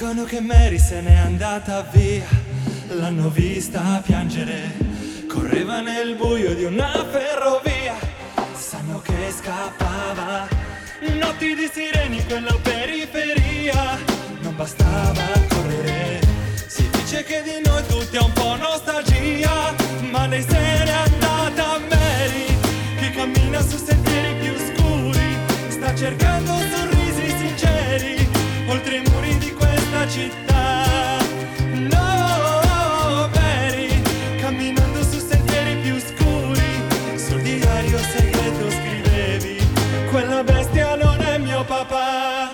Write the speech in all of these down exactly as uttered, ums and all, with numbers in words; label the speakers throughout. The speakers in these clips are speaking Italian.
Speaker 1: Dicevano che Mary se n'è andata via, l'hanno vista piangere, correva nel buio di una ferrovia. Sanno che scappava, notti di sirene in quella periferia. Non bastava correre, si dice che di noi tutti è un po' nostalgia. Ma lei se n'è andata Mary, che cammina su sentieri più scuri, sta cercando sorrisi sinceri oltre i muri di questa città. No, Mary, camminando su sentieri più scuri, sul diario segreto scrivevi: quella bestia non è mio papà.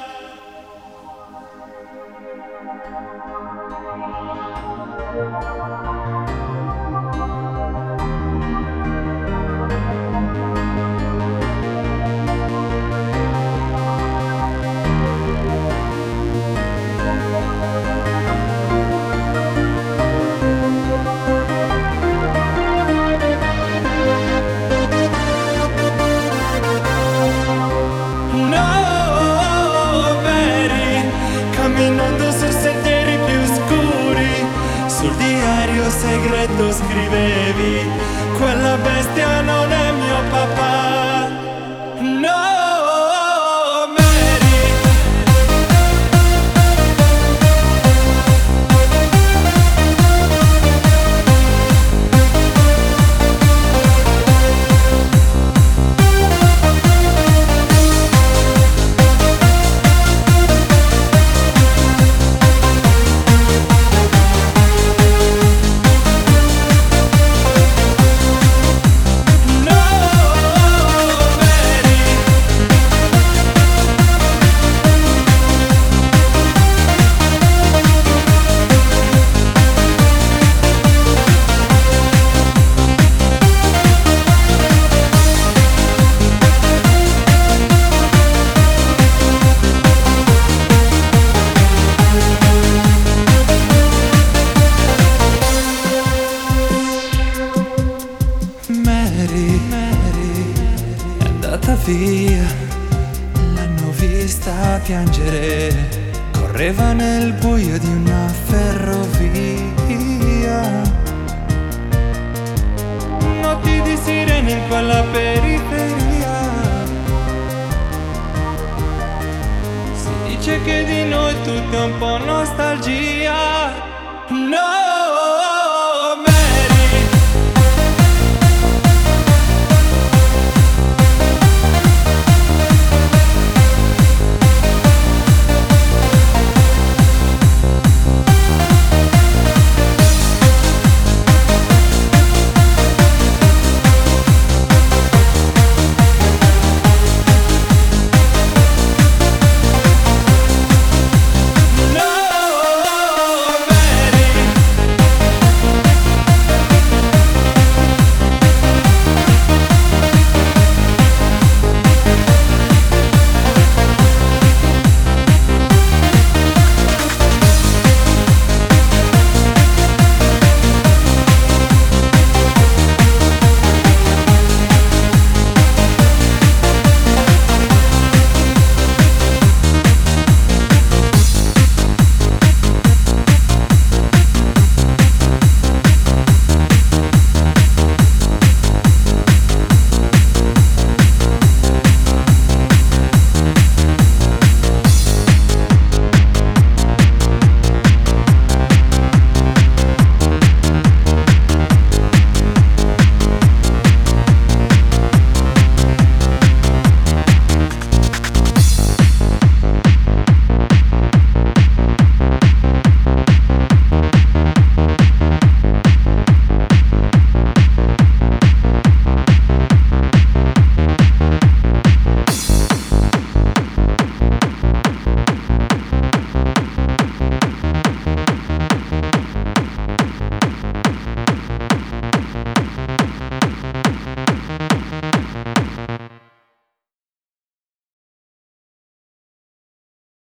Speaker 1: Camminando su sentieri più scuri, sul diario segreto scrivevi: quella bestia non è mio papà. No, Mary. Mary è andata via, l'hanno vista piangere, correva nel buio di una ferrovia. Notti di sirene in quella periferia. Si dice che di noi tutto è un po' nostalgia. No!